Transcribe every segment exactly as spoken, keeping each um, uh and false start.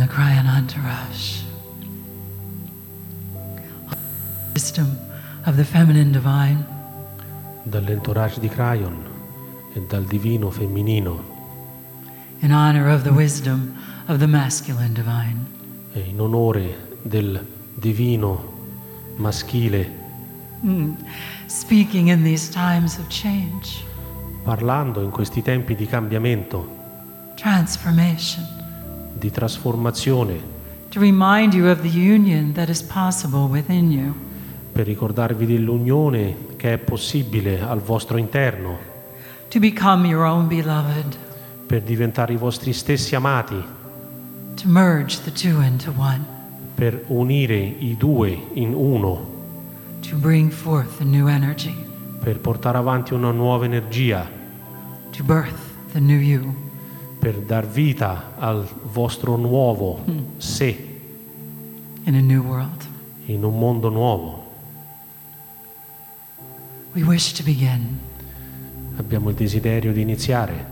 the Krayanantarash. Wisdom of the feminine divine. Dall'entourage di Krayon e dal divino femminino. In honor of the wisdom of the masculine divine. E in onore del divino maschile. Mm. Speaking in these times of change. Parlando in questi tempi di cambiamento. Transformation. Di trasformazione. To remind you of the union that is possible within you. Per ricordarvi dell'unione che è possibile al vostro interno. To become your own beloved. Per diventare i vostri stessi amati. To merge the two into one. Per unire i due in uno. To bring forth a new energy. Per portare avanti una nuova energia. To birth the new you. Per dar vita al vostro nuovo mm. sé. In a new world. In un mondo nuovo. We wish to begin. Abbiamo il desiderio di iniziare.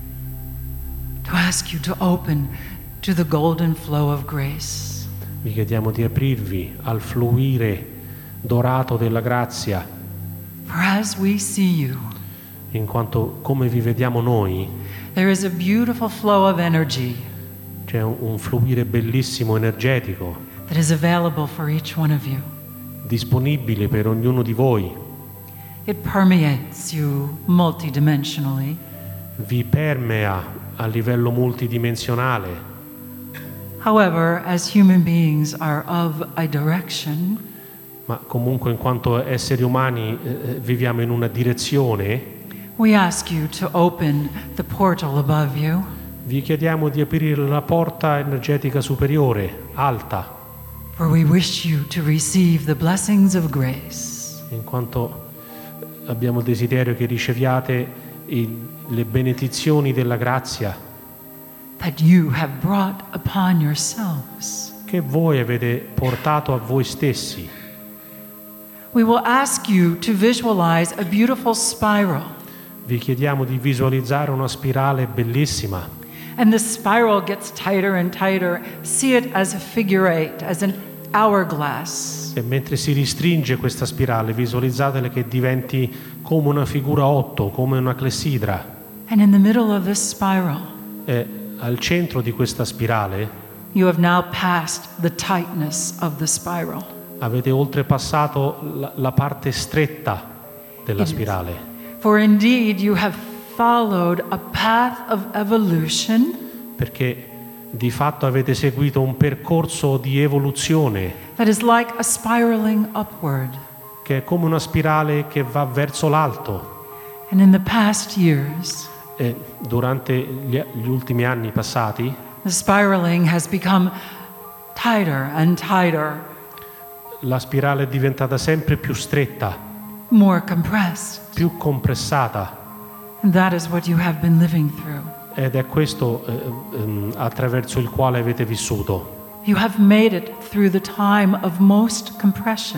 To ask you to open to the golden flow of grace. Vi chiediamo di aprirvi al fluire dorato della grazia. For as we see you, in quanto come vi vediamo noi, there is a beautiful flow of energy. C'è un, un fluire bellissimo energetico. That is available for each one of you. Disponibile per ognuno di voi. It permeates you multidimensionally. Vi permea a livello multidimensionale. However, as human beings are of a direction, ma comunque in quanto esseri umani eh, viviamo in una direzione, we ask you to open the portal above you. Vi chiediamo di aprire la porta energetica superiore, alta. For we wish you to receive the blessings of grace. In quanto abbiamo il desiderio che riceviate i, le benedizioni della grazia. That you have brought upon yourselves. Che voi avete portato a voi stessi. We will ask you to visualize a beautiful spiral. Vi chiediamo di visualizzare una spirale bellissima. And the spiral gets tighter and tighter. See it as a figure eight, as an hourglass. E mentre si ristringe questa spirale, visualizzatela che diventi come una figura otto, come una clessidra. And in the middle of this spiral, e al centro di questa spirale, you have now passed the tightness of the spiral. Avete oltrepassato la, la parte stretta della spirale. For indeed you have followed a path of evolution. Perché di fatto avete seguito un percorso di evoluzione. That is like a spiraling upward. Che è come una spirale che va verso l'alto. And in the past years, e durante gli, gli ultimi anni passati, the spiraling has become tighter and tighter. La spirale è diventata sempre più stretta. More compressed. Più compressata. And that is what you have been living through. Ed è questo eh, eh, attraverso il quale avete vissuto. You have made it through the time of most compression.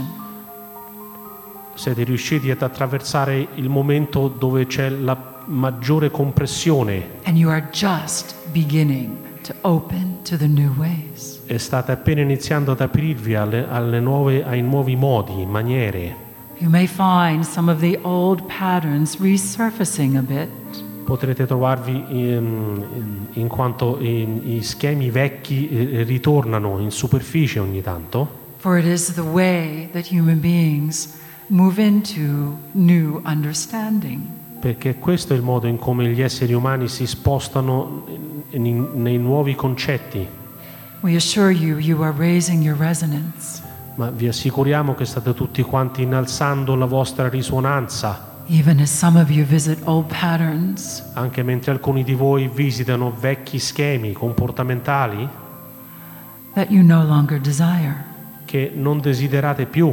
Siete riusciti ad attraversare il momento dove c'è la maggiore compressione. And you are just beginning to open to the new ways. E state appena iniziando ad aprirvi alle, alle nuove, ai nuovi modi, maniere. You may find some of the old patterns resurfacing a bit. Potrete trovarvi in, in, in quanto in, i schemi vecchi eh, ritornano in superficie ogni tanto. For it is the way that human beings move into new understanding. Perché questo è il modo in come gli esseri umani si spostano in, in, nei nuovi concetti. We assure you, you are raising your resonance. Ma vi assicuriamo che state tutti quanti innalzando la vostra risonanza. Even as some of you visit old patterns. Anche mentre alcuni di voi visitano vecchi schemi comportamentali. That you no longer desire. Che non desiderate più.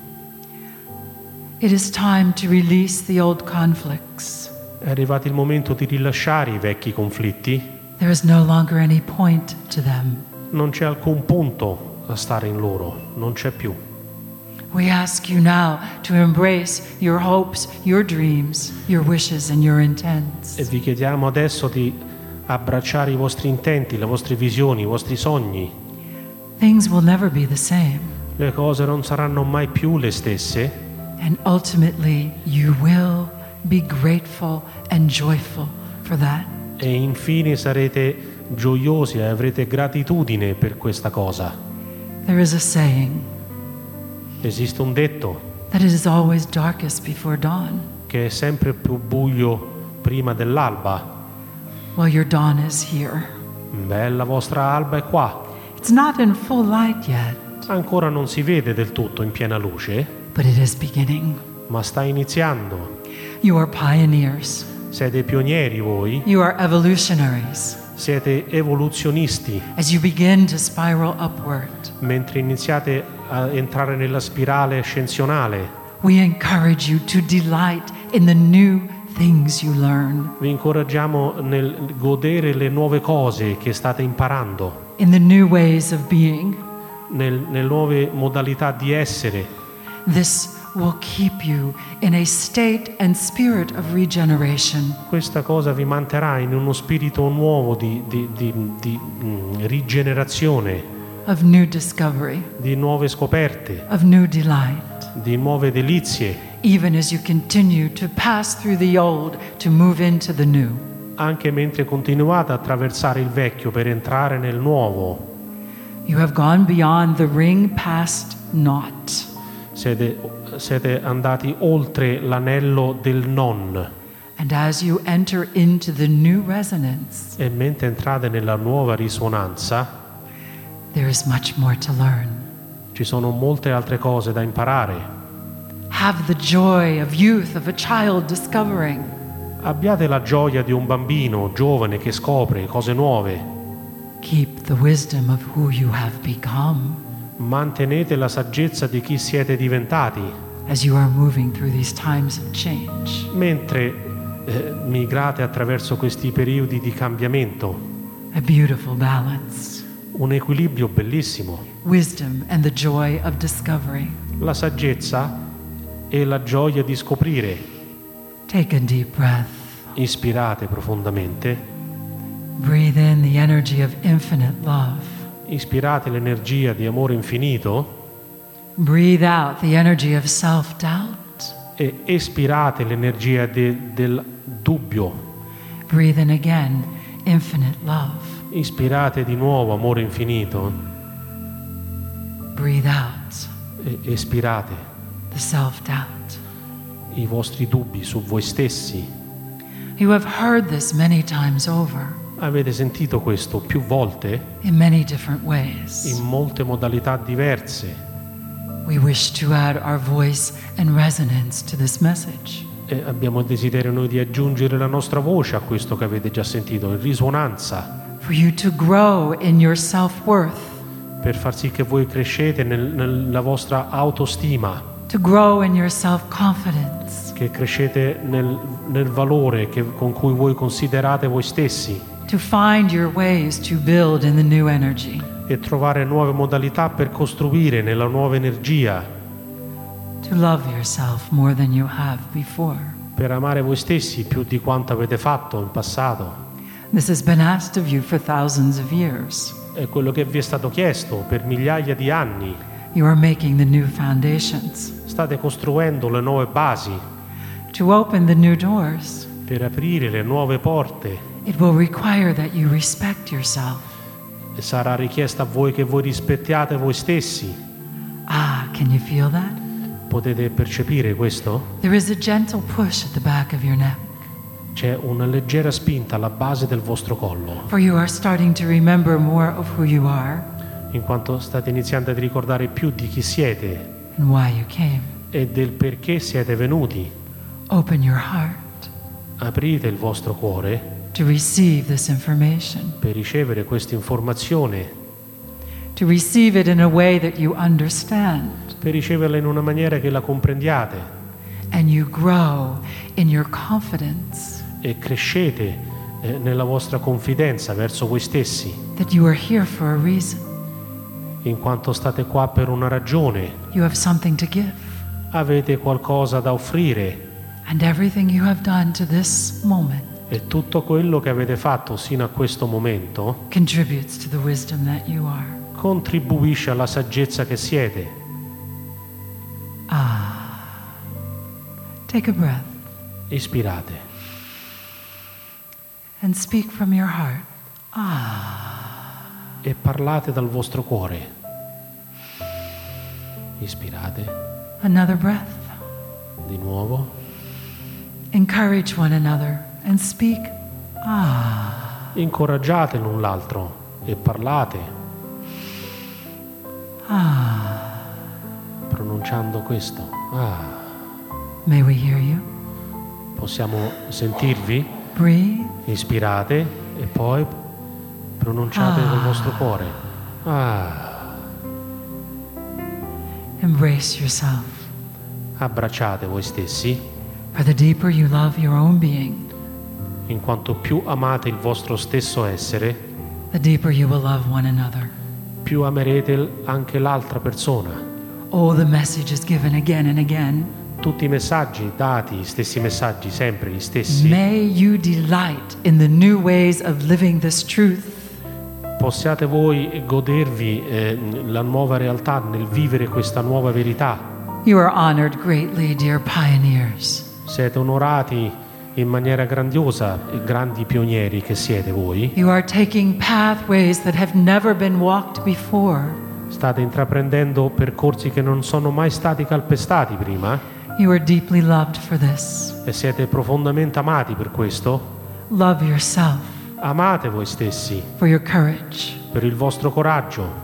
It is time to release the old conflicts. È arrivato il momento di rilasciare i vecchi conflitti. There is no longer any point to them. Non c'è alcun punto a stare in loro, non c'è più. We ask you now to embrace your hopes, your dreams, your wishes and your intents. E vi chiediamo adesso di abbracciare i vostri intenti, le vostre visioni, i vostri sogni, things will never be the same. le cose non saranno mai più le stesse And ultimately, you will be grateful and joyful for that. e infine sarete gioiosi e avrete gratitudine per questa cosa. There is a saying Esiste un detto that it is always darkest before dawn. che è sempre più buio prima dell'alba. Well, your dawn is here. Beh, la vostra alba è qua. It's not in full light yet, Ancora non si vede del tutto in piena luce, but it is beginning. ma sta iniziando. You are pioneers. Siete pionieri voi, You are evolutionaries. siete evoluzionisti. As you begin to spiral upward, Mentre iniziate a entrare nella spirale ascensionale, we encourage you to delight in the new things you learn, vi incoraggiamo nel godere le nuove cose che state imparando, in the new ways of being. nel- nelle nuove modalità di essere. This will keep you in a state and spirit of regeneration, Questa cosa vi manterrà in uno spirito nuovo di, di- di- di, mm, rigenerazione, of new discovery, di nuove scoperte, of new delight, di nuove delizie, even as you continue to pass through the old to move into the new. anche mentre continuate a attraversare il vecchio per entrare nel nuovo. You have gone beyond the ring past not. Siete, siete andati oltre l'anello del non, And as you enter into the new resonance, e mentre entrate nella nuova risonanza there is much more to learn. ci sono molte altre cose da imparare. Have the joy of youth, of a child discovering. Abbiate la gioia di un bambino giovane che scopre cose nuove. Keep the wisdom of who you have become Mantenete la saggezza di chi siete diventati as you are moving through these times of change. mentre eh, migrate attraverso questi periodi di cambiamento. A beautiful balance. Un equilibrio bellissimo. Wisdom and the joy of discovery. La saggezza e la gioia di scoprire. Take a deep breath. Ispirate profondamente. Breathe in the energy of infinite love. Ispirate l'energia di amore infinito Breathe out the energy of self-doubt. e espirate l'energia de- del dubbio. Breathe in again infinite love. Ispirate di nuovo amore infinito Breathe out e espirate the self-doubt. i vostri dubbi su voi stessi. You have heard this many times over Avete sentito questo più volte in many different ways. in molte modalità diverse We wish to add our voice and resonance to this message. e abbiamo il desiderio noi di aggiungere la nostra voce a questo che avete già sentito, in risonanza, For you to grow in your self-worth, per far sì che voi crescete nel- nella vostra autostima, to grow in your self-confidence, che crescete nel, nel valore che- con cui voi considerate voi stessi, to find your ways to build in the new energy, e trovare nuove modalità per costruire nella nuova energia, to love yourself more than you have before. per amare voi stessi più di quanto avete fatto in passato. This has been asked of you for thousands of years. È quello che vi è stato chiesto per migliaia di anni. You are making the new foundations State costruendo le nuove basi to open the new doors. per aprire le nuove porte, It will require that you respect yourself. e sarà richiesta a voi che voi rispettiate voi stessi. Ah, can you feel that? Potete percepire questo? There is a gentle push at the back of your neck, C'è una leggera spinta alla base del vostro collo, for you are starting to remember more of who you are in quanto state iniziando a ricordare più di chi siete and why you came. e del perché siete venuti. Open your heart Aprite il vostro cuore to receive this information, per ricevere questa informazione, to receive it in a way that you understand, per riceverla in una maniera che la comprendiate, and you grow in your confidence e crescete eh, nella vostra confidenza verso voi stessi, that you are here for a reason. in quanto state qua per una ragione, You have something to give, avete qualcosa da offrire and everything you have done to this moment E tutto quello che avete fatto sino a questo momento contributes to the wisdom that you are. contribuisce alla saggezza che siete. Ah. Take a breath Ispirate and speak from your heart. Ah. e parlate dal vostro cuore. Ispirate Another breath. di nuovo. Encourage one another and speak. Ah. Incoraggiate l'un l'altro e parlate, Ah. pronunciando questo. Ah. May we hear you? Possiamo sentirvi? Breathe. Ispirate e poi pronunciate Ah. col vostro cuore. Ah. Embrace yourself. Abbracciate voi stessi, For the deeper you love your own being, in quanto più amate il vostro stesso essere, the deeper you will love one another. più amerete l- anche l'altra persona. Oh, the message is given again and again. Tutti i messaggi dati, gli stessi messaggi, sempre gli stessi. May you delight in the new ways of living this truth. Possiate voi godervi eh, la nuova realtà nel vivere questa nuova verità. You are honored greatly, dear pioneers. Siete onorati in maniera grandiosa, e grandi pionieri che siete voi. You are taking pathways that have never been walked before. State intraprendendo percorsi che non sono mai stati calpestati prima You are deeply loved for this. e siete profondamente amati per questo. Love yourself Amate voi stessi for your courage. per il vostro coraggio.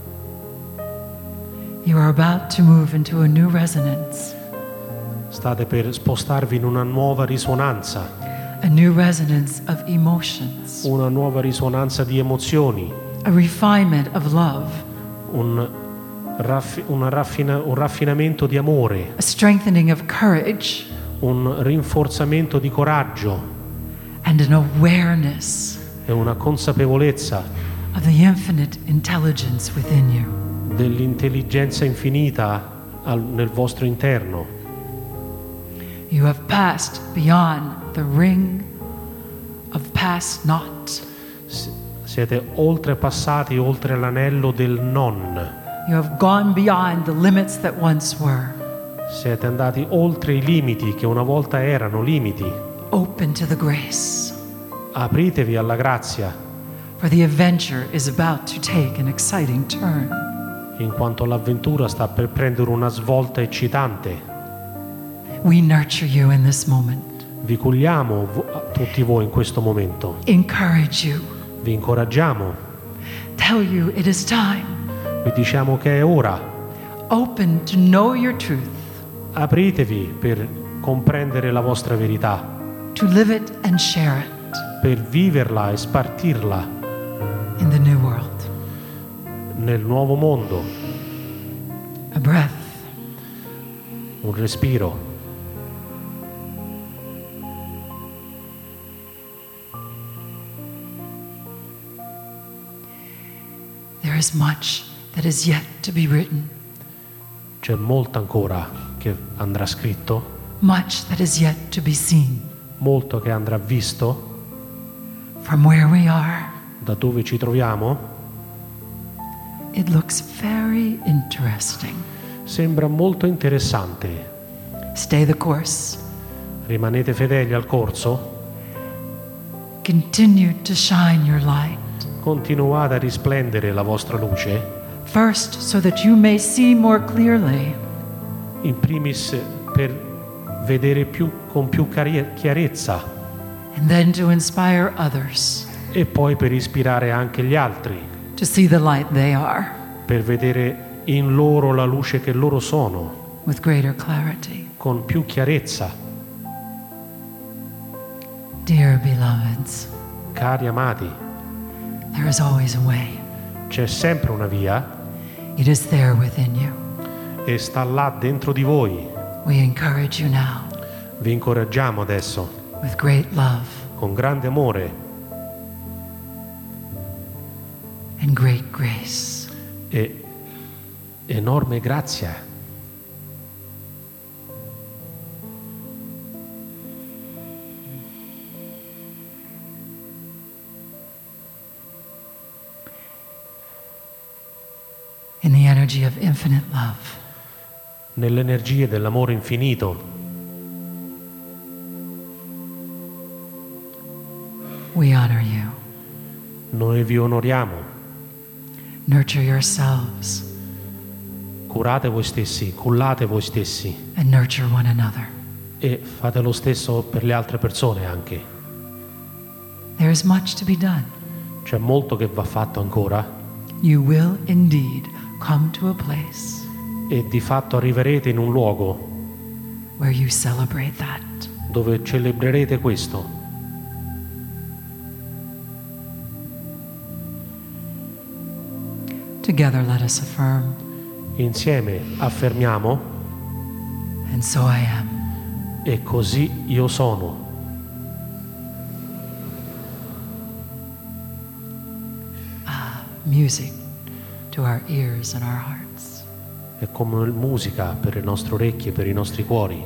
You are about to move into a new resonance, State per spostarvi in una nuova risonanza, a new resonance of emotions, una nuova risonanza di emozioni, a refinement of love, un, raffi- una raffina- un raffinamento di amore, a strengthening of courage, un rinforzamento di coraggio and an awareness e una consapevolezza of the infinite intelligence within you. dell'intelligenza infinita al- nel vostro interno. You have passed beyond the ring of past not. S- Siete oltrepassati oltre l'anello del non. You have gone beyond the limits that once were. Siete andati oltre i limiti che una volta erano limiti. Open to the grace, Apritevi alla grazia, for the adventure is about to take an exciting turn. in quanto l'avventura sta per prendere una svolta eccitante. We nurture you in this moment, Vi cugliamo vo- tutti voi in questo momento. encourage you, Vi incoraggiamo. tell you it is time. Vi diciamo che è ora. Open to know your truth, Apritevi per comprendere la vostra verità, to live it and share it per viverla e spartirla in the new world. nel nuovo mondo. A breath, Un respiro. there is much that is yet to be written, C'è molto ancora che andrà scritto, much that is yet to be seen. molto che andrà visto. From where we are, Da dove ci troviamo it looks very interesting. sembra molto interessante. Stay the course. Rimanete fedeli al corso, Continue to shine your light. continuate a risplendere la vostra luce, First, so that you may see more clearly. in primis per vedere più, con più cari- chiarezza, And then to inspire others e poi per ispirare anche gli altri, to see the light they are per vedere in loro la luce che loro sono, with greater clarity. con più chiarezza. Dear beloveds, Cari amati, there is always a way. c'è sempre una via It is there within you. e sta là dentro di voi. We encourage you now Vi incoraggiamo adesso with great love con grande amore and great grace. e enorme grazia. energy of infinite love. nelle energie dell'amore infinito. We honor you. Noi vi onoriamo. Nurture yourselves Curate voi stessi, cullate voi stessi and nurture one another. e fate lo stesso per le altre persone anche. There is much to be done. C'è molto che va fatto ancora You will indeed come to a place e di fatto arriverete in un luogo where you celebrate that. dove celebrerete questo. Together let us affirm, Insieme affermiamo: and so I am. e così io sono. Music to our ears and our hearts. È come musica per le nostre orecchie, per i nostri cuori.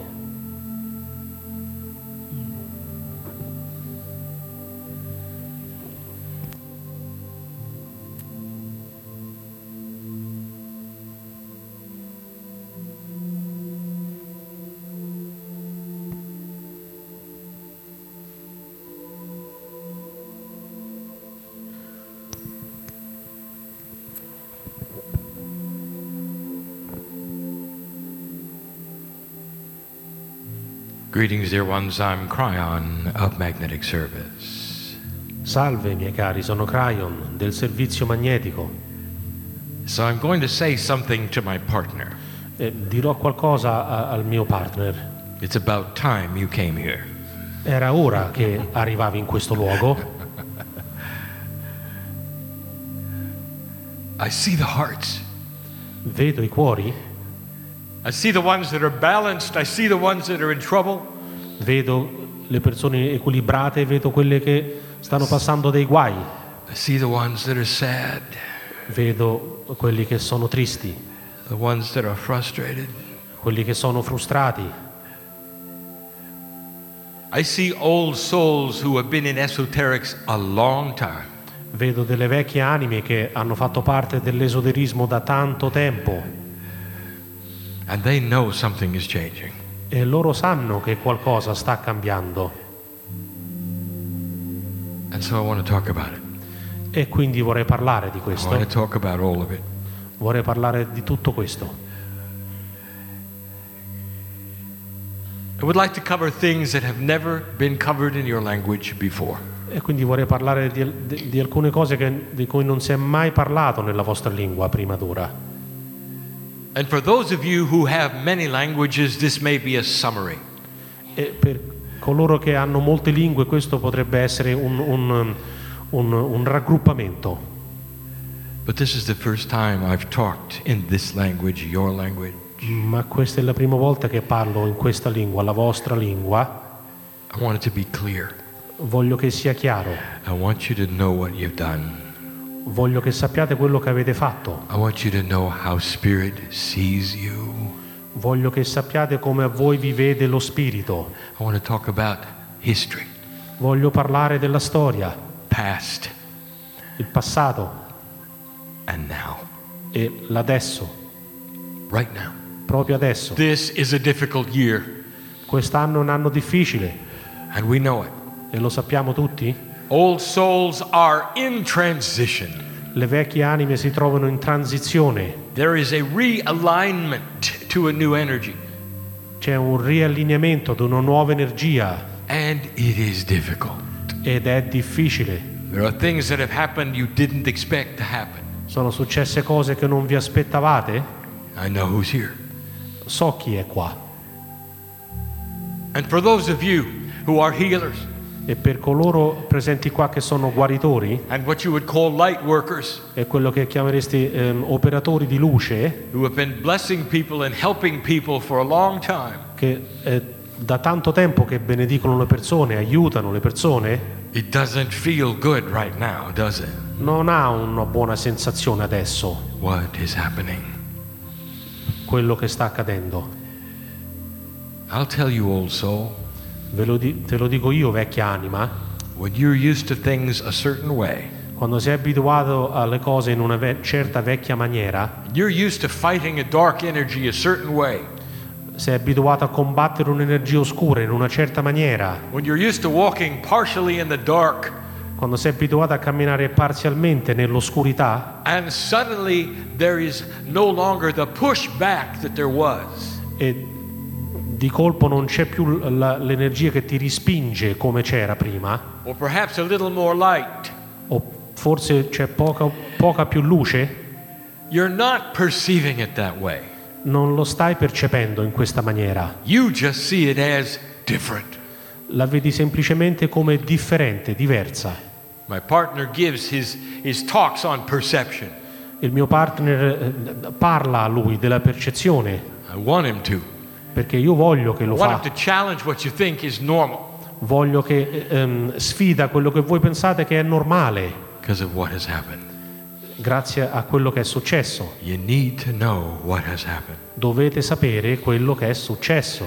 Greetings, dear ones. I'm Cryon of Magnetic Service. Salve miei cari, sono Cryon del servizio magnetico. So I'm going to say something to my partner. E dirò qualcosa a- al mio partner. It's about time you came here. Era ora che arrivavi in questo luogo. I see the hearts. Vedo i cuori, I see the ones that are balanced. I see the ones that are in trouble. vedo le persone equilibrate, vedo quelle che stanno passando dei guai, I see the ones that are sad. vedo quelli che sono tristi, The ones that are frustrated. quelli che sono frustrati. I see old souls who have been in esoterics a long time. Vedo delle vecchie anime che hanno fatto parte dell'esoterismo da tanto tempo And they know something is changing. e loro sanno che qualcosa sta cambiando And so I want to talk about it. e quindi vorrei parlare di I want to questo, talk about all of it. vorrei parlare di tutto questo. I would like to cover things that have never been covered in your language before. E quindi vorrei parlare di, di- di alcune cose che- di cui non si è mai parlato nella vostra lingua prima d'ora. And for those of you who have many languages, this may be a summary. E per coloro che hanno molte lingue questo potrebbe essere un, un- un- un raggruppamento. But this is the first time I've talked in this language, your language. Ma questa è la prima volta che parlo in questa lingua, la vostra lingua. I want it to be clear. Voglio che sia chiaro, I want you to know what you've done. voglio che sappiate quello che avete fatto, I want you to know how Spirit sees you. voglio che sappiate come a voi vi vede lo spirito, I want to talk about history, voglio parlare della storia, past, il passato and now. e l'adesso, Right now. proprio adesso. This is a difficult year, Quest'anno è un anno difficile and we know it. e lo sappiamo tutti. Old souls are in transition. Le vecchie anime si trovano in transizione, There is a realignment to a new energy, c'è un riallineamento ad una nuova energia and it is difficult. ed è difficile. There are things that have happened you didn't expect to happen. Sono successe cose che non vi aspettavate? I know who's here. So chi è qua. And for those of you who are healers E per coloro presenti qua che sono guaritori and what you would call light workers, e quello che chiameresti ehm, operatori di luce, who have been blessing people and helping people for a long time, che eh, da tanto tempo che benedicono le persone, aiutano le persone, it doesn't feel good right now, does it? non ha una buona sensazione adesso What is happening? quello che sta accadendo. I'll tell you, old soul, Ve lo di- te lo dico io, vecchia anima, when you're used to things a certain way, Quando sei abituato alle cose in una ve- certa vecchia maniera, you're used to fighting a dark energy a certain way. sei abituato a combattere un'energia oscura in una certa maniera, When you're used to walking partially in the dark, quando sei abituato a camminare parzialmente nell'oscurità and suddenly there is no longer the pushback that there was. e di colpo non c'è più la- l'energia che ti rispinge come c'era prima, Or perhaps a little more light. o forse c'è poca, poca più luce, You're not perceiving it that way. non lo stai percependo in questa maniera. You just see it as different. La vedi semplicemente come differente, diversa. My partner gives his, his talks on perception. Il mio partner eh, parla a lui della percezione, I want him to. perché io voglio che I lo want fa, him to challenge what you think is normal voglio che ehm, sfida quello che voi pensate che è normale, because of what has happened. grazie a quello che è successo. You need to know what has happened. Dovete sapere quello che è successo.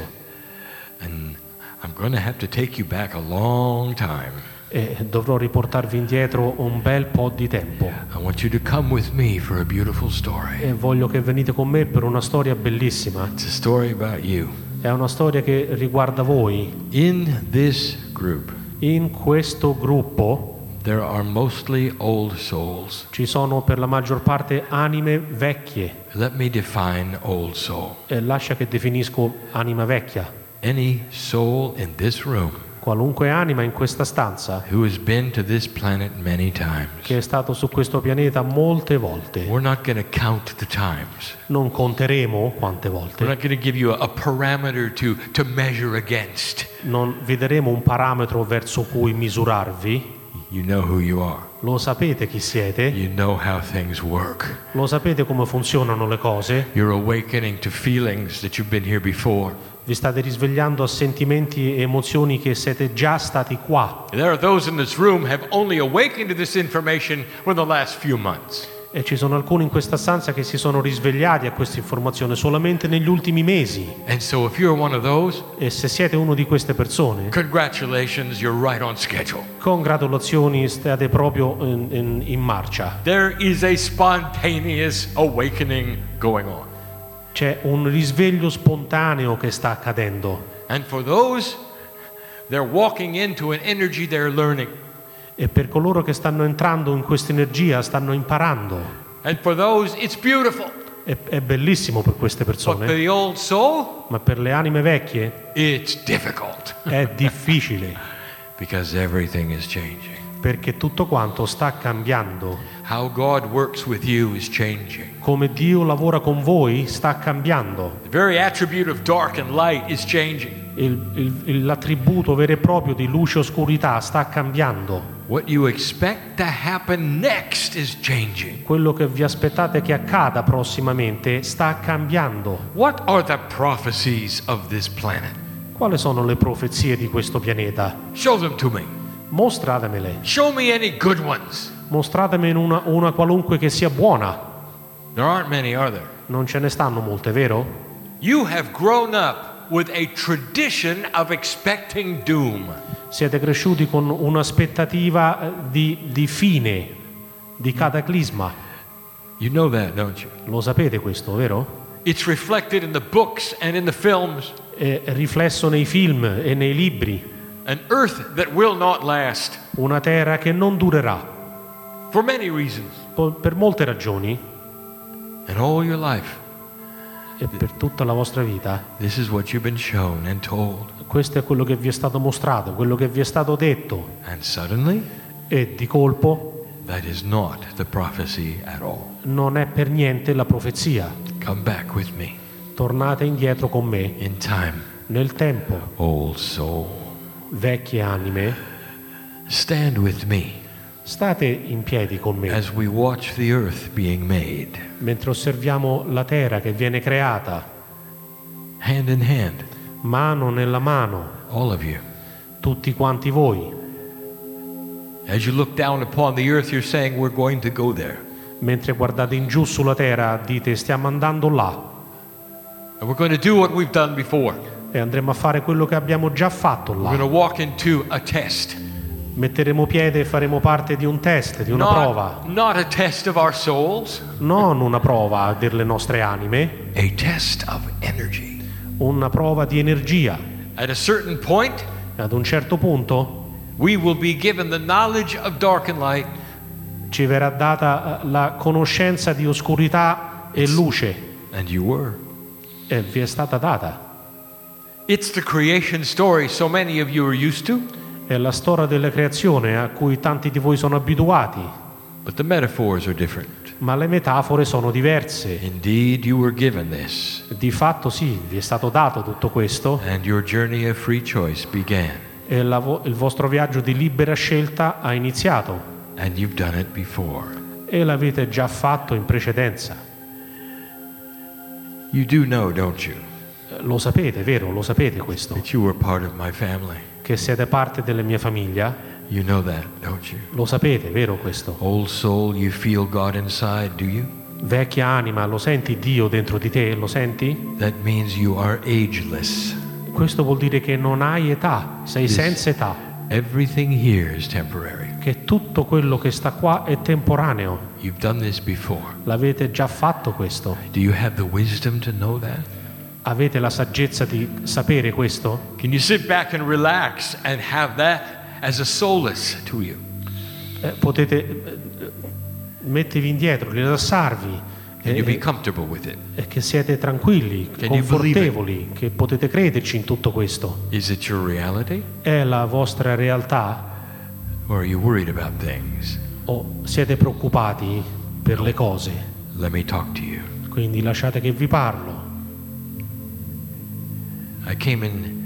And I'm going to have to take you back a long time. E dovrò riportarvi indietro un bel po' di tempo. I want you to come with me for a beautiful story. E voglio che venite con me per una storia bellissima. It's a story about you. È una storia che riguarda voi. In this group, In questo gruppo there are mostly old souls. ci sono per la maggior parte anime vecchie. Let me define old soul. E lascia che definisco anima vecchia. Any soul in this room Qualunque anima in questa stanza who has been to this planet many times. che è stato su questo pianeta molte volte. We're not going to count the times. Non conteremo quante We're volte. not going to give you a, a parameter to, to measure against. Non vi daremo un parametro verso cui misurarvi. You know who you are. Lo sapete chi siete. You know how things work. Lo sapete come funzionano le cose. You're awakening to feelings that you've been here before. Vi state risvegliando a sentimenti e emozioni che siete già stati qua. There are those in this room have only awakened to this information in the last few months. E ci sono alcuni in questa stanza che si sono risvegliati a questa informazione solamente negli ultimi mesi. And so if you're one of those, E se siete uno di queste persone, congratulations, you're right on schedule. congratulazioni, state proprio in, in, in marcia. There is a spontaneous awakening going on. C'è un risveglio spontaneo che sta accadendo. And for those, they're walking into an energy they're learning. E per coloro che stanno entrando in questa energia, stanno imparando. And for those, it's beautiful. È, è bellissimo per queste But for persone, the old soul, ma per le anime vecchie it's difficult è difficile, because everything is changing. perché tutto quanto sta cambiando. How God works with you is changing. Come Dio lavora con voi sta cambiando. The very attribute of dark and light is changing. Il, il, l'attributo vero e proprio di luce e oscurità sta cambiando. What you expect to happen next is changing. Quello che vi aspettate che accada prossimamente sta cambiando. What are the prophecies of this planet? Quali sono le profezie di questo pianeta? Show them to me. Mostratemele. Show me any good ones. Mostratemene una, una qualunque che sia buona. There aren't many, are there? Non ce ne stanno molte, vero? You have grown up with a tradition of expecting doom. Siete cresciuti con un'aspettativa eh, di, di fine, di cataclisma. You know that, don't you? Lo sapete questo, vero? It's reflected in the books and in the films. È riflesso nei film e nei libri. An earth that will not last Una terra che non durerà, for many reasons. po- per molte ragioni, And all your life, e per tutta la vostra vita. this is what you've been shown and told. Questo è quello che vi è stato mostrato, quello che vi è stato detto. And suddenly, E di colpo that is not the prophecy at all. non è per niente la profezia. Come back with me Tornate indietro con me in time, nel tempo. old soul. Vecchie anime, Stand with me state in piedi con me as we watch the earth being made, mentre osserviamo la terra che viene creata, hand in hand, mano nella mano, all of you. tutti quanti voi. As you look down upon the earth, you're saying, we're going to go there. Mentre guardate in giù sulla terra, dite stiamo andando là And we're going to do what we've done before. e andremo a fare quello che abbiamo già fatto We're là. going to walk into a test. Metteremo piede e faremo parte di un test, di una Not, prova. not a test of our souls, Non una prova delle nostre anime, a test of energy. una prova di energia. At a certain point, Ad un certo punto we will be given the knowledge of dark and light, ci verrà data la conoscenza di oscurità e luce, and you were. e vi è stata data. It's the creation story so many of you are used to, È la storia della creazione a cui tanti di voi sono abituati, but the metaphors are different. ma le metafore sono diverse. Indeed, you were given this, Di fatto sì, vi è stato dato tutto questo and your journey of free choice began, e la vo- il vostro viaggio di libera scelta ha iniziato and you've done it before. e l'avete già fatto in precedenza. You do know, don't you, Lo sapete, vero? Lo sapete questo? that you were part of my family? Che siete parte della mia famiglia? You know that, don't you? Lo sapete, vero questo? Old soul, you feel God inside, do you? Vecchia anima, lo senti Dio dentro di te? Lo senti? That means you are ageless. Questo vuol dire che non hai età, sei Yes. senza età, Everything here is temporary. che tutto quello che sta qua è temporaneo. You've done this before. L'avete già fatto questo? Do you have the wisdom to know that? Avete la saggezza di sapere questo? Can you sit back and relax and have that as a solace to you? Eh, potete eh, mettervi indietro, rilassarvi Can you e, be comfortable with it? e che siete tranquilli, Can you believe confortevoli, che potete crederci in tutto questo. Is it your reality? È la vostra realtà Or are you worried about things? o siete preoccupati per le cose? Let me talk to you. Quindi lasciate che vi parlo. I came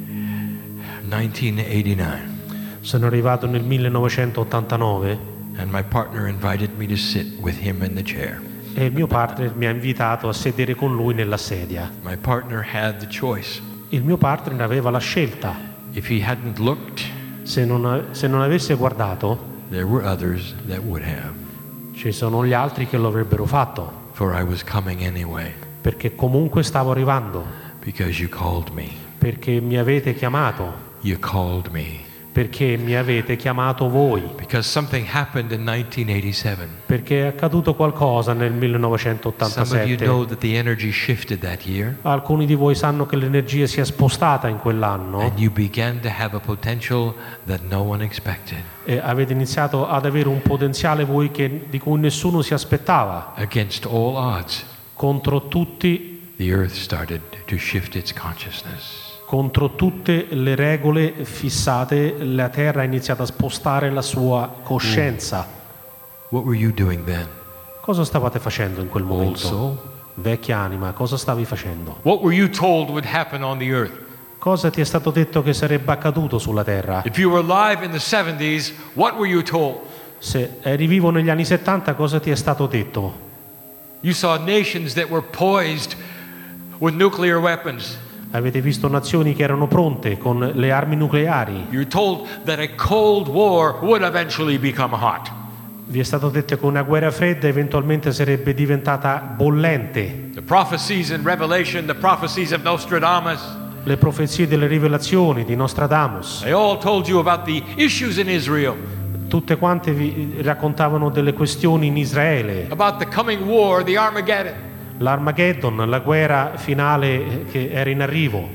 in nineteen eighty-nine, Sono arrivato nel millenovecentottantanove and my partner invited me to sit with him in the chair. e il mio partner mi ha invitato a sedere con lui nella sedia. My partner had the choice. Il mio partner aveva la scelta. If he hadn't looked, Se non, se non avesse guardato, there were others that would have, ci sono gli altri che lo avrebbero fatto, for I was coming anyway, perché comunque stavo arrivando, because you called me. perché mi avete chiamato, You called me. perché mi avete chiamato voi, Because something happened in nineteen eighty-seven. perché è accaduto qualcosa nel Some of you millenovecentottantasette. know that the energy shifted that year, Alcuni di voi sanno che l'energia si è spostata in quell'anno and you began to have a potential that no one expected. e avete iniziato ad avere un potenziale voi che, di cui nessuno si aspettava. Against all odds, Contro tutti, the earth started to shift its consciousness. contro tutte le regole fissate, la terra ha iniziato a spostare la sua coscienza. What were you doing then? Cosa stavate facendo in quel Old momento? soul? Vecchia anima, cosa stavi facendo? What were you told would happen on the earth? Cosa ti è stato detto che sarebbe accaduto sulla terra? If you were alive in the seventies, what were you told? Se eri vivo negli anni settanta, cosa ti è stato detto? You saw nations that were poised with nuclear weapons. Avete visto nazioni che erano pronte con le armi nucleari. You're told that a Cold War would eventually become hot. Vi è stato detto che una guerra fredda eventualmente sarebbe diventata bollente. The prophecies in Revelation, the prophecies of Nostradamus, Le profezie delle rivelazioni di Nostradamus, they all told you about the issues in Israel, tutte quante vi raccontavano delle questioni in Israele, about the coming war, the Armageddon. l'Armageddon, la guerra finale che era in arrivo.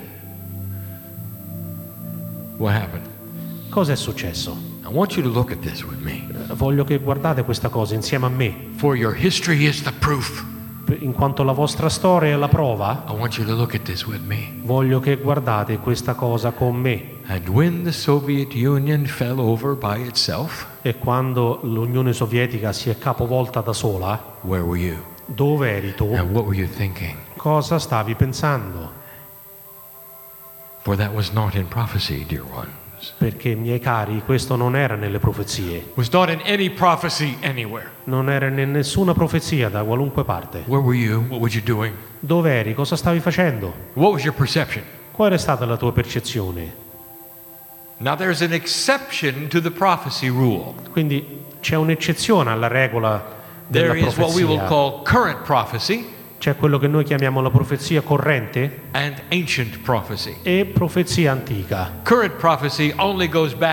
What happened? Cosa è successo? I want you to look at this with me. Voglio che guardate questa cosa insieme a me, For your history is the proof. in quanto la vostra storia è la prova. I want you to look at this with me. Voglio che guardate questa cosa con me. And when the Soviet Union fell over by itself, E quando l'Unione Sovietica si è capovolta da sola, where were you? dove eri tu? And what were you thinking? Cosa stavi pensando? For that was not in prophecy, dear ones. Perché, miei cari, questo non era nelle profezie. Was not in any prophecy anywhere. Non era in nessuna profezia da qualunque parte. Where were you? What were you doing? Dove eri? Cosa stavi facendo? What was your perception? Qual è stata la tua percezione? Now there's an exception to the prophecy rule. Quindi c'è un'eccezione alla regola della There is what we will profezia. call current prophecy C'è quello che noi chiamiamo la profezia corrente and ancient prophecy. e profezia antica. Current prophecy only goes back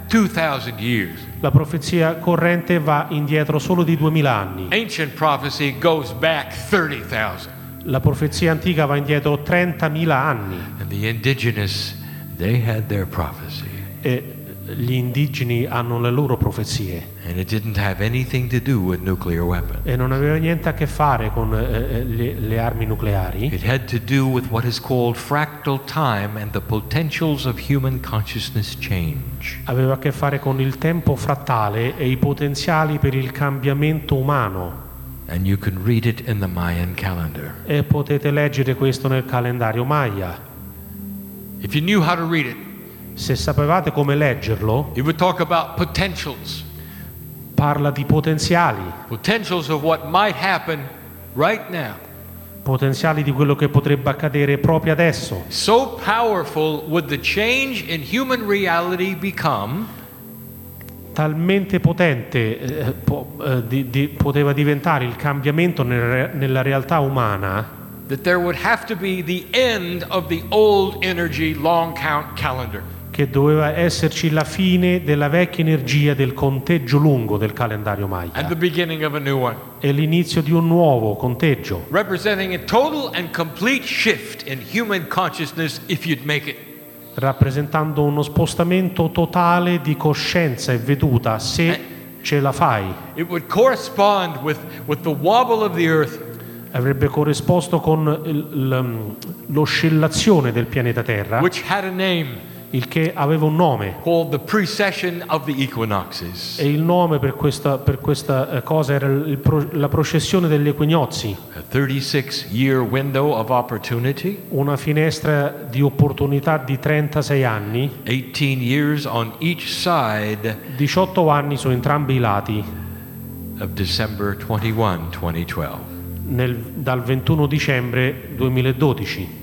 two thousand years. La profezia corrente va indietro solo di duemila anni. Ancient prophecy goes back thirty thousand. La profezia antica va indietro trentamila anni. And the indigenous, they had their prophecy. E gli indigeni hanno le loro profezie. And it didn't have anything to do with nuclear weapons. E non aveva niente a che fare con eh, le, le armi nucleari. It had to do with what is called fractal time and the potentials of human consciousness change. Aveva a che fare con il tempo frattale e i potenziali per il cambiamento umano. And you can read it in the Mayan calendar. E potete leggere questo nel calendario Maya. If you knew how to read it, Se sapevate come leggerlo, it would talk about potentials. parla di potenziali, Potentials of what might happen right now. potenziali di quello che potrebbe accadere proprio adesso. So powerful would the change in human reality become Talmente potente eh, po- eh, di- di- poteva diventare il cambiamento nel re- nella realtà umana that there would have to be the end of the old energy long count calendar. che doveva esserci la fine della vecchia energia del conteggio lungo del calendario And Maya the beginning of a new one, e l'inizio di un nuovo conteggio, representing a total and complete shift in human consciousness if you'd make it. rappresentando uno spostamento totale di coscienza e veduta se ce la fai. It would correspond with, with the wobble of the earth, Avrebbe corrisposto con il- l- l'oscillazione del pianeta Terra, which had a name il che aveva un nome. called the precession of the equinoxes. E il nome per questa, per questa eh, cosa era il pro- la processione degli equinozi, A thirty-six year window of opportunity, una finestra di opportunità di trentasei anni, eighteen years on each side diciotto anni su entrambi i lati, of December twenty-first, twenty twelve. nel- dal ventuno dicembre duemiladodici.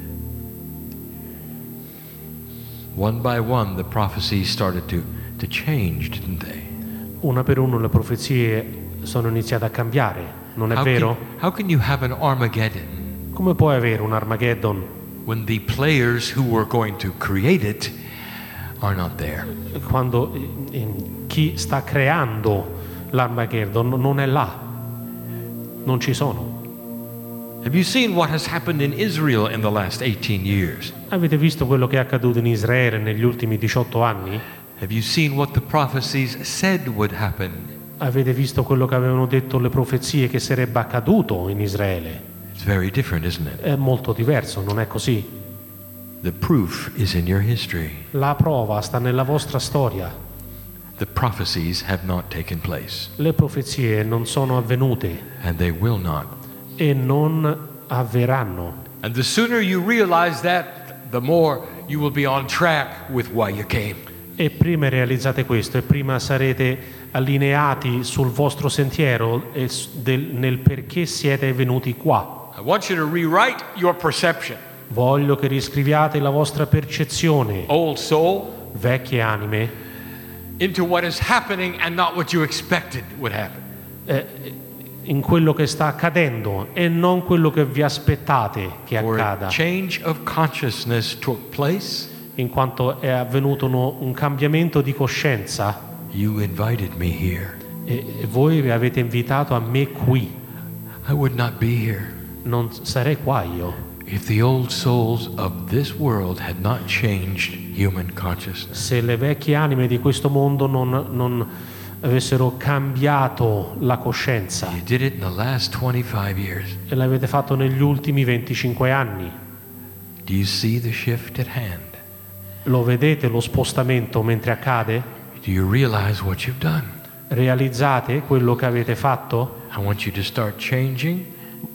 One by one, the prophecies started to, to change, didn't they? Una per una le profezie sono iniziate a cambiare, non è How vero? can, how can you have an Armageddon Come puoi avere un Armageddon when the players who were going to create it are not there? quando eh, eh, chi sta creando l'Armageddon non è là, non ci sono? Have you seen what has happened in Israel in the last eighteen years? Avete visto quello che è accaduto in Israele negli ultimi diciotto anni? Have you seen what the prophecies said would happen? Avete visto quello che avevano detto le profezie che sarebbe accaduto in Israele? It's very different, isn't it? È molto diverso, non è così? The proof is in your history. La prova sta nella vostra storia. The prophecies have not taken place, Le profezie non sono avvenute and they will not. e non avverranno. And the sooner you realize that, the more you will be on track with why you came. E prima realizzate questo e prima sarete allineati sul vostro sentiero e s- del- nel perché siete venuti qua. I want you to rewrite your perception. Voglio che riscriviate la vostra percezione, Old soul, vecchie anime, into what is happening and not what you expected would happen. eh, in quello che sta accadendo e non quello che vi aspettate che For a accada, change of consciousness took place, in quanto è avvenuto uno- un cambiamento di coscienza you invited me here. e, e voi mi avete invitato a me qui. I would not be here Non sarei qua io if the old souls of this world had not changed human consciousness. se le vecchie anime di questo mondo non, non avessero cambiato la coscienza, You did it in the last twenty-five years. e l'avete fatto negli ultimi venticinque anni. Do you see the shift at hand? Lo vedete lo spostamento mentre accade? Do you realize what you've done? Realizzate quello che avete fatto? I want you to start changing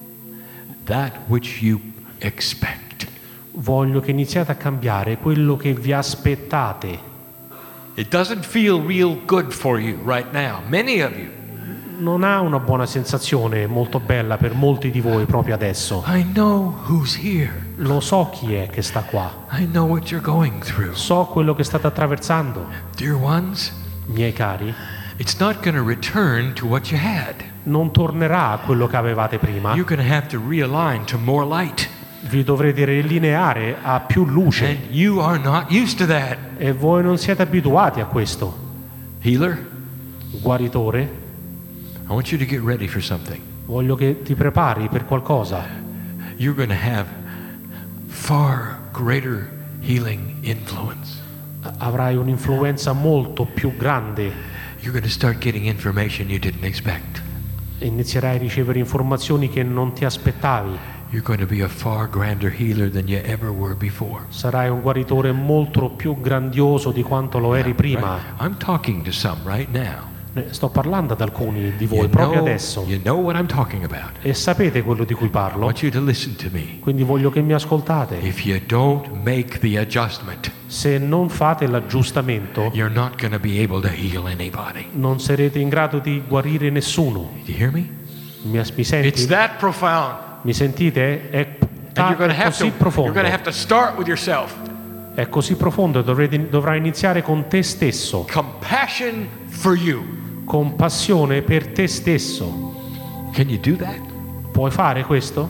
that which you expect. Voglio che iniziate a cambiare quello che vi aspettate. It doesn't feel real good for you right now. Many of you. Non ha una buona sensazione molto bella per molti di voi proprio adesso. I know who's here. Lo so chi è che sta qua. I know what you're going through. So quello che state attraversando. Dear ones, Miei cari, it's not going to return to what you had. non tornerà a quello che avevate prima. You're going to have to realign to more light. Vi dovrete riallineare a più luce And you are not used to that. e voi non siete abituati a questo. Healer, Guaritore, I want you to get ready for something. voglio che ti prepari per qualcosa. You're going to have far greater healing influence. Avrai un'influenza molto più grande. You're going to start getting information you didn't expect. Inizierai a ricevere informazioni che non ti aspettavi. You're going to be a far grander healer than you ever were before. Sarai un guaritore molto più grandioso di quanto lo eri prima. Right? I'm talking to some right now. Ne Sto parlando ad alcuni di voi You proprio know, adesso you know what I'm talking about. e sapete quello di cui I parlo, want you to listen to me. quindi voglio che mi ascoltate. If you don't make the adjustment, Se non fate l'aggiustamento, you're not going to be able to heal anybody. non sarete in grado di guarire nessuno. Do you hear me? Mi, mi It's senti? that profound. Mi sentite? È, And ta- you're going to è have to così you're profondo. going to have to start with yourself. È così profondo, dovrete- dovrai iniziare con te stesso, Compassion for you. compassione per te stesso. Can you do that? Puoi fare questo?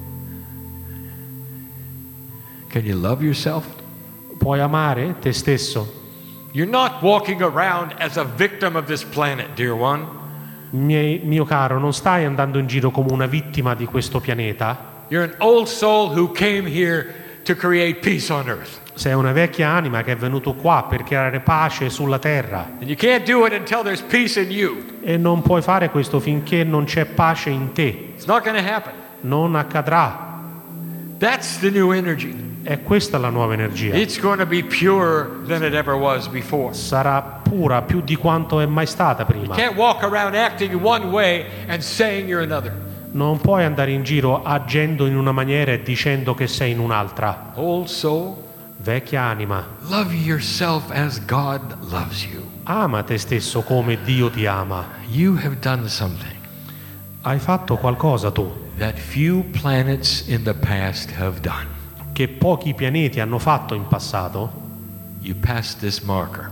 Can you love yourself? Puoi amare te stesso? You're not walking around as a victim of this planet, dear one. Mie- mio caro, non stai andando in giro come una vittima di questo pianeta. You're an old soul who came here to create peace on earth. Sei una vecchia anima che è venuto qua per creare pace sulla terra And you can't do it until there's peace in you. e non puoi fare questo finché non c'è pace in te. It's not going to happen. Non accadrà. That's the new energy. È questa la nuova energia. It's going to be purer than it ever was before. Sarà pura più di quanto è mai stata prima. Can't walk around acting one way and saying you're another. Non puoi andare in giro agendo in una maniera e dicendo che sei in un'altra. Old soul, Vecchia anima, love yourself as God loves you. ama te stesso come Dio ti ama. You have done something Hai fatto qualcosa tu that few planets in the past have done. che pochi pianeti hanno fatto in passato. You passed this marker,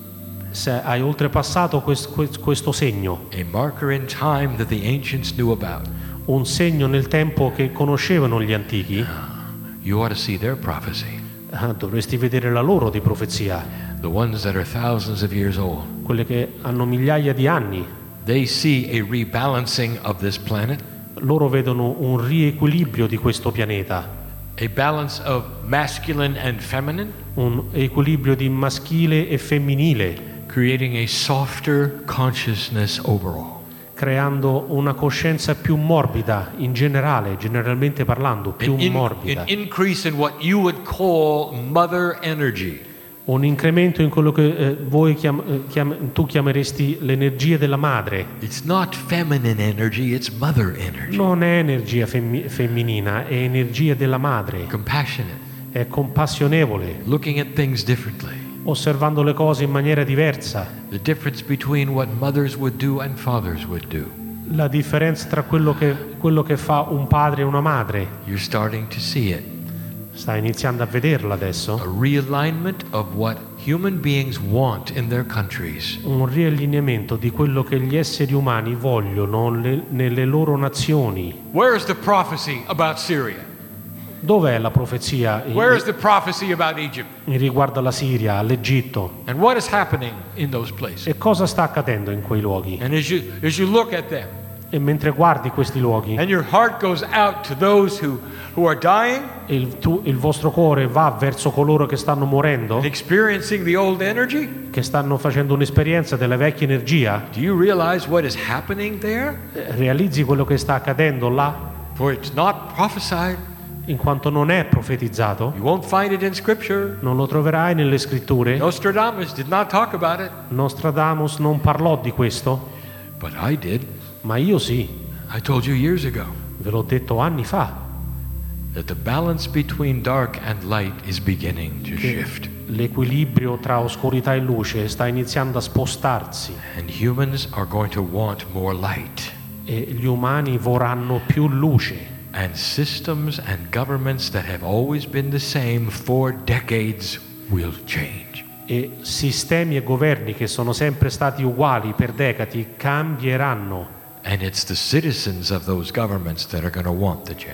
Se hai oltrepassato quest- quest- questo segno, a marker in time that the ancients knew about. un segno nel tempo che conoscevano gli antichi, You ought to see their prophecy, ah, dovresti vedere la loro di profezia, the ones that are thousands of years old. quelle che hanno migliaia di anni. They see a rebalancing of this planet, Loro vedono un riequilibrio di questo pianeta, a balance of masculine and feminine, un equilibrio di maschile e femminile, creating a softer consciousness overall. creando una coscienza più morbida in generale, generalmente parlando, più An, in- morbida. an increase in what you would call mother energy. Un incremento in quello che eh, voi chiam- eh, chiam- tu chiameresti l'energia della madre. It's not feminine energy, it's mother energy. Non è energia femmi- femminina, è energia della madre. Compassionate, È compassionevole, looking at things differently. osservando le cose in maniera diversa. The difference between what mothers would do and fathers would do. La differenza tra quello che, quello che fa un padre e una madre. You're starting to see it. Stai iniziando a vederla A adesso. realignment of what human beings want in their countries. Un riallineamento di quello che gli esseri umani vogliono le- nelle loro nazioni. Where's the prophecy about Syria? Dov'è la profezia in, Where's the prophecy about Egypt? in riguardo alla Siria, all'Egitto? And what is happening in those places? E cosa sta accadendo in quei luoghi? And as you as you look at them, E mentre guardi questi luoghi, and your heart goes out to those who, who are dying il, tu- il vostro cuore va verso coloro che stanno morendo, and experiencing the old energy, che stanno facendo un'esperienza della vecchia energia. do you realize what is happening there? Eh, Realizzi quello che sta accadendo là, For it's not prophesied. in quanto non è profetizzato. You won't find it in Scripture. Non lo troverai nelle scritture. Nostradamus did not talk about it, Nostradamus non parlò di questo, but I did. ma io sì, I told you years ago ve l'ho detto anni fa, that the balance between dark and light is beginning to shift. l'equilibrio tra oscurità e luce sta iniziando a spostarsi And humans are going to want more light. e gli umani vorranno più luce. And systems and governments that have always been the same for decades will change. E sistemi e governi che sono sempre stati uguali per decadi cambieranno. And it's the citizens of those governments that are going to want the change.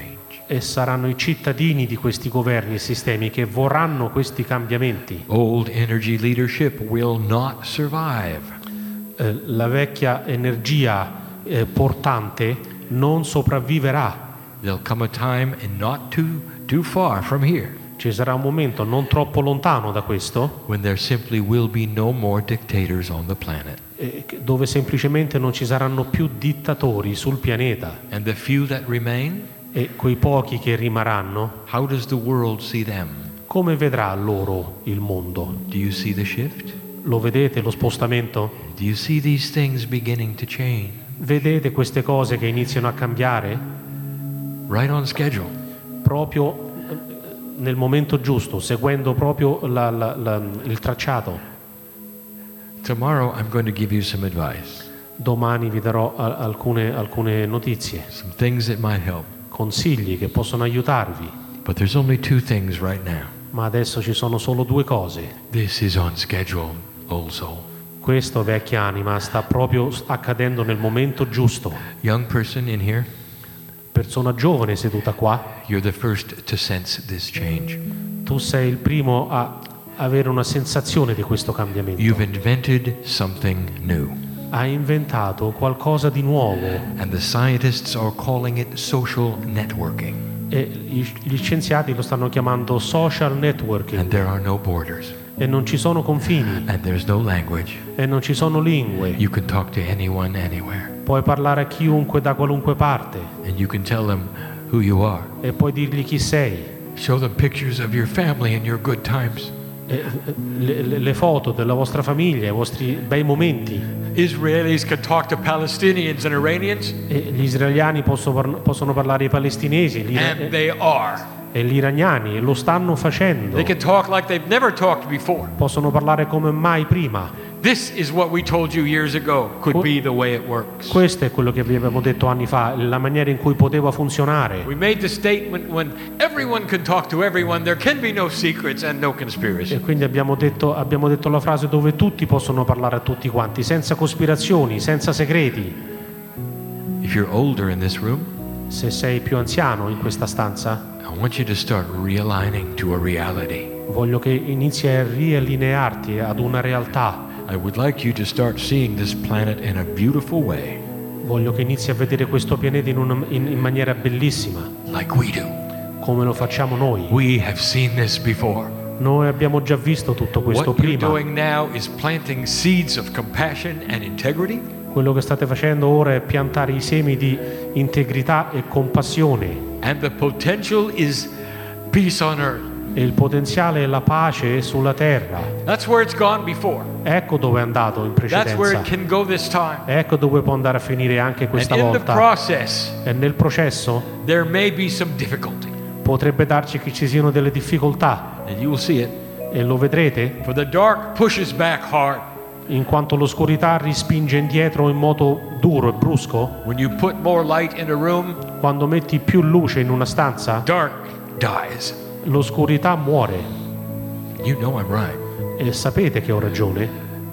e saranno i cittadini di questi governi e sistemi che vorranno questi cambiamenti. Old energy leadership will not survive. Eh, la vecchia energia eh, portante non sopravviverà. There'll come a time, and not too too far from here, Ci sarà un momento non troppo lontano da questo when there simply will be no more dictators on the planet. eh, dove semplicemente non ci saranno più dittatori sul pianeta And the few that remain, e quei pochi che rimarranno, how does the world see them? come vedrà loro il mondo? Do you see the shift? Lo vedete lo spostamento? Do you see these things beginning to change? Vedete queste cose che iniziano a cambiare? Right on schedule. Proprio eh, nel momento giusto, seguendo proprio la- la- la- il tracciato. Tomorrow I'm going to give you some advice, Domani vi darò a- alcune, alcune notizie, some things that might help. consigli che possono aiutarvi, But there's only two things right now. ma adesso ci sono solo due cose. This is on schedule, old soul. Questo, vecchia anima, sta proprio accadendo nel momento giusto. Young person in here, Persona giovane seduta qua, you're the first to sense this change. tu sei il primo a avere una sensazione di questo cambiamento. You've invented something new, Hai inventato qualcosa di nuovo and the scientists are calling it social networking. e gli gli scienziati lo stanno chiamando social networking And there are no borders, e non ci sono confini and there's no language. e non ci sono lingue. You can talk to anyone, anywhere, Puoi parlare a chiunque da qualunque parte and you can tell them who you are. e puoi dirgli chi sei. Show them pictures of your family and your good times. E, eh, le, le- le foto della vostra famiglia, i vostri bei momenti. Israelis can talk to Palestinians and Iranians, E gli israeliani possono, par- possono parlare ai palestinesi gli ira- and they are. e gli iraniani e lo stanno facendo. They can talk like they've never talked before. Possono parlare come mai prima. This is what we told you years ago could be the way it works. Questo è quello che vi avevamo detto anni fa, la maniera in cui poteva funzionare. We made the statement when everyone can talk to everyone, there can be no secrets and no E conspiracy. quindi abbiamo detto, abbiamo detto la frase dove tutti possono parlare a tutti quanti, senza cospirazioni, senza segreti. If you're older in this room, Se sei più anziano in questa stanza, I want you to start realigning to a reality. voglio che inizi a riallinearti ad una realtà. I would like you to start seeing this planet in a beautiful way, Voglio che inizi a vedere questo pianeta in, una- in- in maniera bellissima, like we do. come lo facciamo noi. We have seen this before. Noi abbiamo già visto tutto questo What you're prima. doing now is planting seeds of compassion and integrity, Quello che state facendo ora è piantare i semi di integrità e compassione. and the potential is peace on earth. E il potenziale è la pace sulla terra. That's where it's gone before. Ecco dove è andato in That's where precedenza. it can go this time. Ecco dove può andare a finire anche And questa in the volta. process, E nel processo there may be some difficulty. potrebbe darci che ci siano delle difficoltà. And you will see it. E lo vedrete, For the dark pushes back hard. in quanto l'oscurità rispinge indietro in modo duro e brusco. When you put more light in a room, Quando metti più luce in una stanza, dark dies. l'oscurità muore. You know I'm right. E sapete che ho ragione.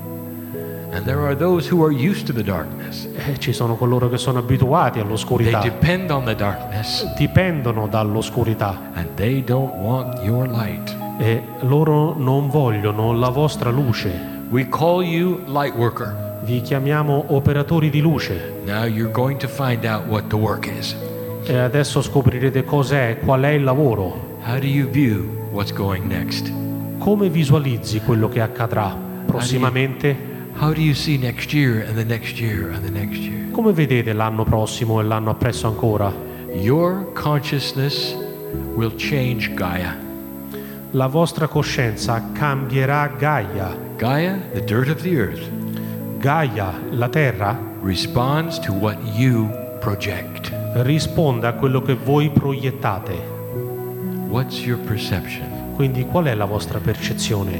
And there are those who are used to the darkness. E ci sono coloro che sono abituati They all'oscurità, depend on the darkness, dipendono dall'oscurità and they don't want your light. e loro non vogliono la vostra luce. We call you light worker. Vi chiamiamo operatori di luce Now you're going to find out what the work is. e adesso scoprirete cos'è, qual è il lavoro. How do you view what's going next? Come visualizzi quello che accadrà prossimamente? How do you see next year and the next year and the next year? Come vedete l'anno prossimo e l'anno appresso ancora? Your consciousness will change Gaia. La vostra coscienza cambierà Gaia. Gaia, the dirt of the earth, Gaia, la terra, responds to what you project. risponde a quello che voi proiettate. What's your perception Quindi qual è la vostra percezione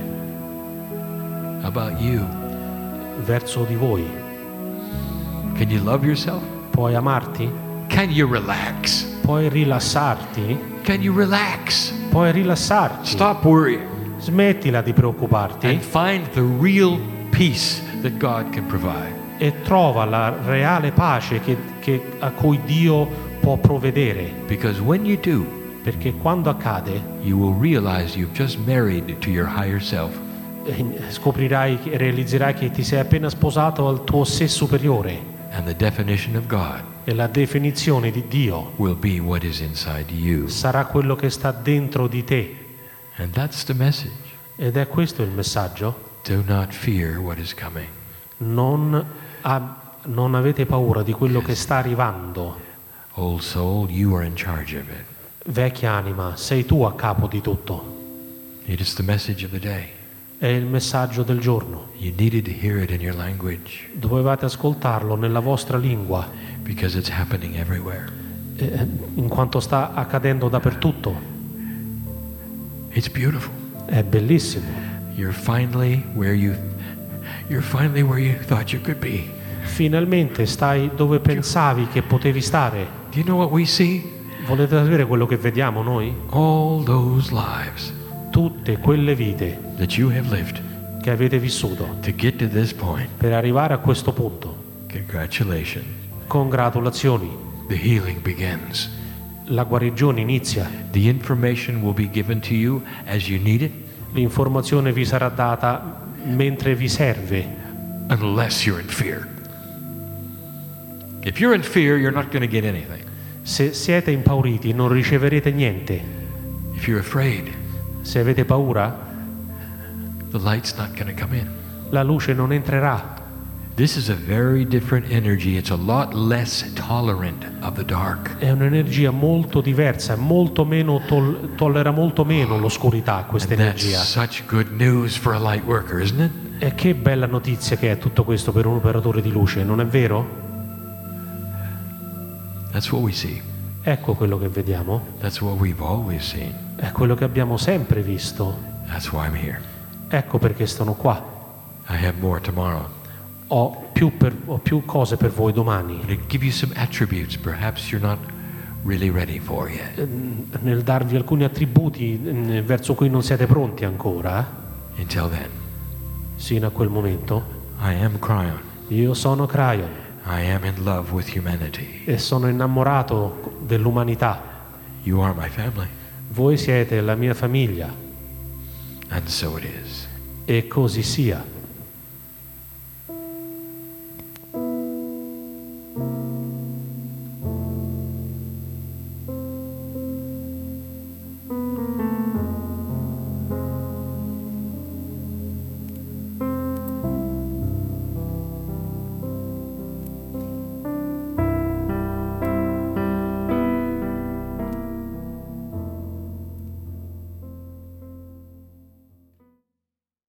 about you? verso di voi? Can you love yourself? Puoi amarti? Can you relax? Puoi rilassarti? Can you relax? Puoi rilassarti? Stop worrying Smettila di preoccuparti and find the real peace that God can provide. e trova la reale pace che, che- a cui Dio può provvedere, Because when you do, perché quando accade you will realize you've just married to your higher self. eh, scoprirai e realizzerai che ti sei appena sposato al tuo sé superiore And the definition of God e la definizione di Dio will be what is inside you. sarà quello che sta dentro di te. And that's the message. Ed è questo il messaggio. Do not fear what is coming. Non, ha- non avete paura di quello che sta arrivando. Old soul, you are in charge of it. Vecchia anima, sei tu a capo di tutto. It is the message of the day. È il messaggio del giorno. You needed to hear it in your language Dovevate ascoltarlo nella vostra lingua, because it's happening everywhere. eh, in quanto sta accadendo dappertutto. It's beautiful. È bellissimo. You're finally where you you're finally where you thought you could be. Finalmente stai dove pensavi che potevi stare. Do you know what we see? Volete sapere quello che vediamo noi? All those lives Tutte quelle vite that you have lived che avete vissuto to get to this point. per arrivare a questo punto. Congratulations. Congratulazioni. The healing begins. La guarigione inizia. The information will be given to you as you need it, L'informazione vi sarà data mentre vi serve, unless you're in fear. If you're in fear, you're not going to get anything. se siete impauriti non riceverete niente. If you're afraid, Se avete paura, the light's not going to come in. la luce non entrerà. This is a very different energy. It's a lot less tolerant of the dark. È un'energia molto diversa, molto meno tol- tollera molto meno l'oscurità, questa And that's energia. such good news for a light worker, isn't it? E che bella notizia che è tutto questo per un operatore di luce, non è vero? That's what we see. Ecco quello che vediamo, That's what we've always seen. è quello che abbiamo sempre visto. That's why I'm here. Ecco perché sono qua. I have more tomorrow. Ho più, per- ho più cose per voi domani, To give you some attributes perhaps you're not really ready for yet. nel darvi alcuni attributi mm, verso cui non siete pronti ancora. Until then, Sino a quel momento, I am Cryon. io sono Cryon I am in love with humanity. e sono innamorato dell'umanità. You are my family. Voi siete la mia famiglia And so it is. e così sia.